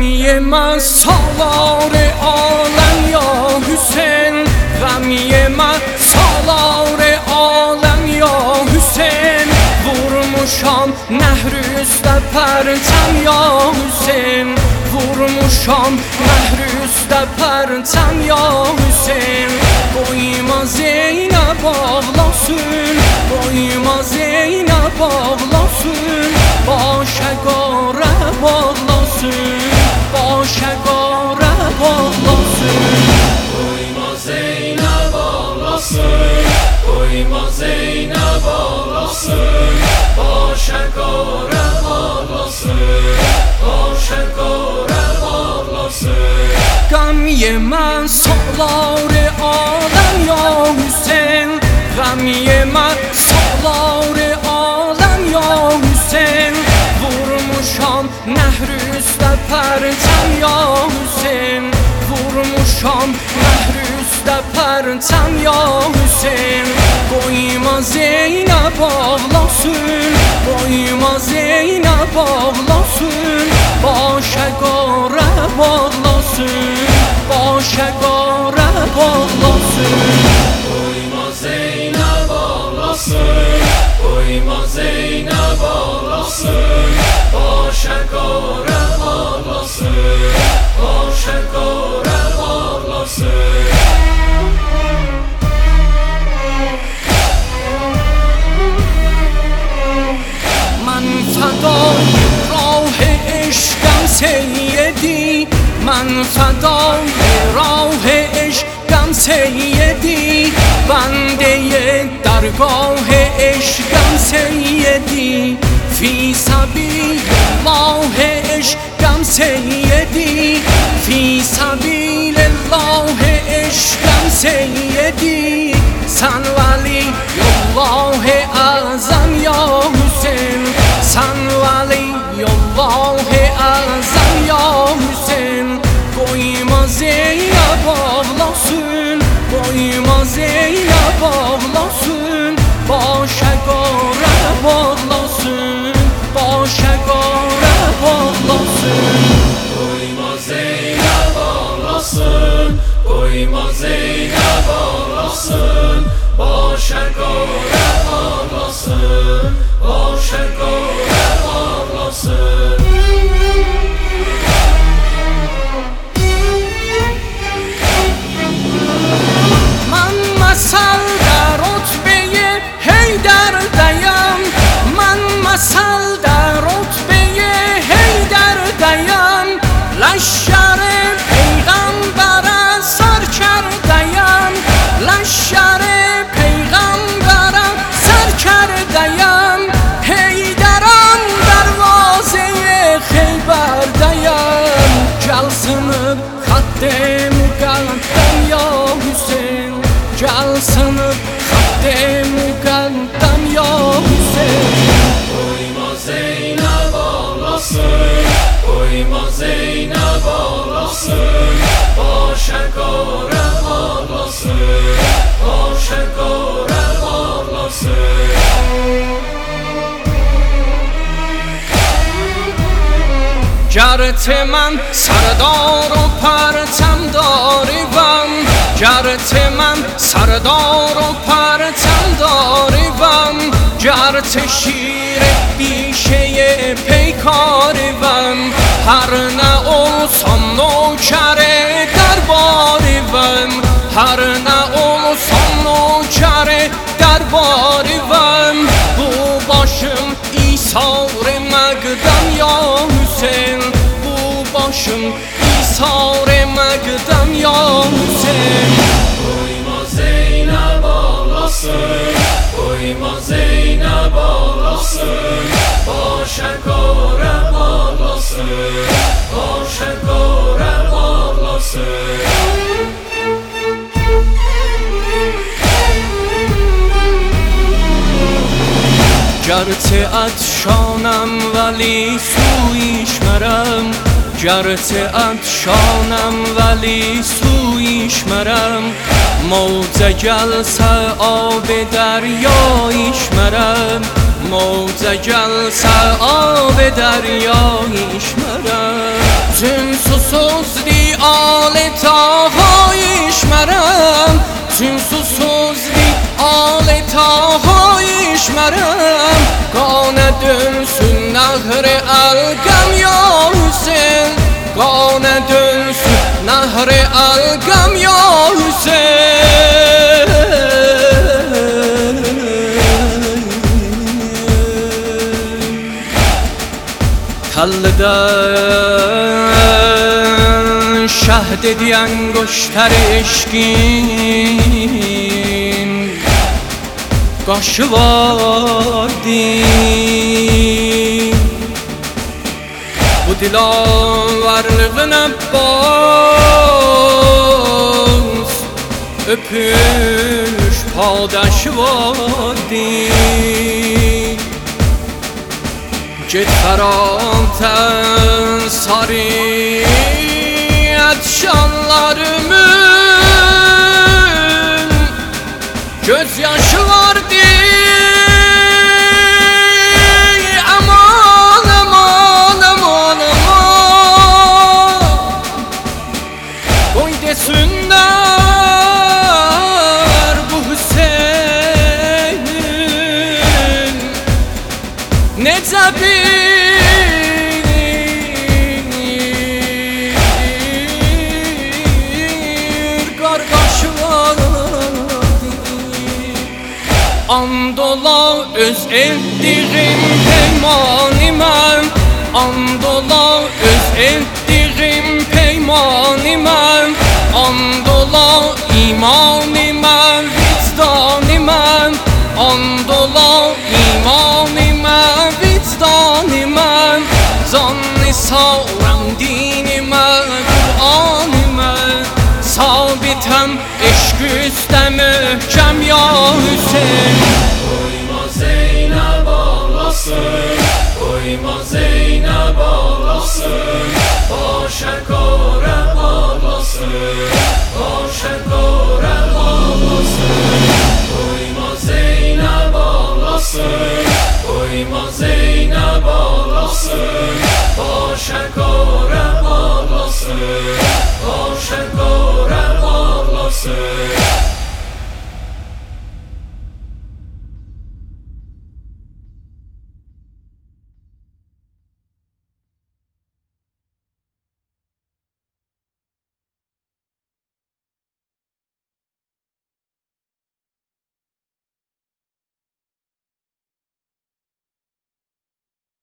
غمی من سالار عالم یا حسین، غمی من سالار عالم یا حسین. Vurmuşam nəhr üstə pərçəm ya Hüseyn, vurmuşam nəhr üstə pərçəm ya Hüseyn. Qoyma Zeynəb ağlasın, qoyma Zeynəb ağlasın, başa qara bağlasın, başa qara bağlasın. Qoyma Zeynəb ağlasın, qoyma Zeynəb ağlasın, başa qara bağlasın, başa qara bağlasın. Qəm yemən solar aləm ya Hüseyn, qəm yemən solar aləm ya Hüseyn. Vurmuşam nəhr üstə pərçəm ya Hüseyn, vurmuşam nəhr üstə pərçəm ya Hüseyn. Qoyma Zeynəb ağlasın, qoyma Zeynəb ağlasın, başa qara bağlasın, başa qara bağlasın. Qoyma Zeynəb ağlasın, qoyma Zeynəb ağlasın, başa qara bağlasın, başa qara bağlasın. من فدای راه عشقم سیدی، من فدای راه عشقم سیدی، بنده درگاه عشقم سیدی. فی سبیل الله عشقم سیدی، فی سبیل الله عشقم سیدی. سن ولی الله اعظم یا حسین، سن ولی الله اعظم یا حسین. qoyma Zeynəb ağlasın, qoyma Zeynəb ağlasın, başa qara bağlasın, başa qara bağlasın. Qoyma Zeynəb ağlasın, qoyma Zeynəb ağlasın, başa qara bağlasın, başa qara bağlasın. Məsəl də rütbəyə Heydərdəyəm, mən məsəl də rütbəyə Heydərdəyəm. Ləşkəri Peyğəmbərə sərkərdəyəm, ləşkəri Peyğəmbərə sərkərdəyəm. Heydərəm dərvazəyə Xeybərdəyəm, gəlsınıb xətt-i müqəddəm ya Hüseyn, gəlsınıb xətt-i müqəddəm ya Hüseyn. Qoyma Zeynəb ağlasın, qoyma Zeynəb ağlasın, başa qara bağlasın, başa qara bağlasın. گرچه من سردار و پرچم داریم، گرچه من سردار و پرچم داریم، گرچه شیر بیشه پیکاریم، هر نه olsam نوکر درباریم، هر نه olsam نوکر درباریم. bu başım İsar məqdəm ya Hüseyn, bu başım İsar məqdəm ya Hüseyn. Qoyma Zeynəb ağlasın, qoyma Zeynəb ağlasın, başa qara bağlasın, başa qara bağlasın. گرچه عطشانم ولی سویش مرم، گرچه عطشانم ولی سویش مرم. موجه گلسه آب دریایش مرم، موجه گلسه آب دریایش مرم. چون سوزلی آل تاهایش مرم چون سوزلی آل تاهایش مرم گانه dönsün nahre algam ya Hüseyin gane dönsün nahre algam ya Hüseyin Tallıdan şah dediyen goştar eşkin Qaşı vardı Bu dilavarlığına baz Öpüş padaşı vardı Get karanten sarıyet şanlarımın Gözyaşı vardı aman aman aman aman Koy desinler bu Hüseyin'in Necə bir qardaşı vardı And ola öz etdiğim peymaniməm And ola öz etdiğim peymaniməm And ola imaniməm, vicdaniməm And ola imaniməm, vicdaniməm Zanni sağlam dinimə, Qur'animə Sabitəm eşq üstəmə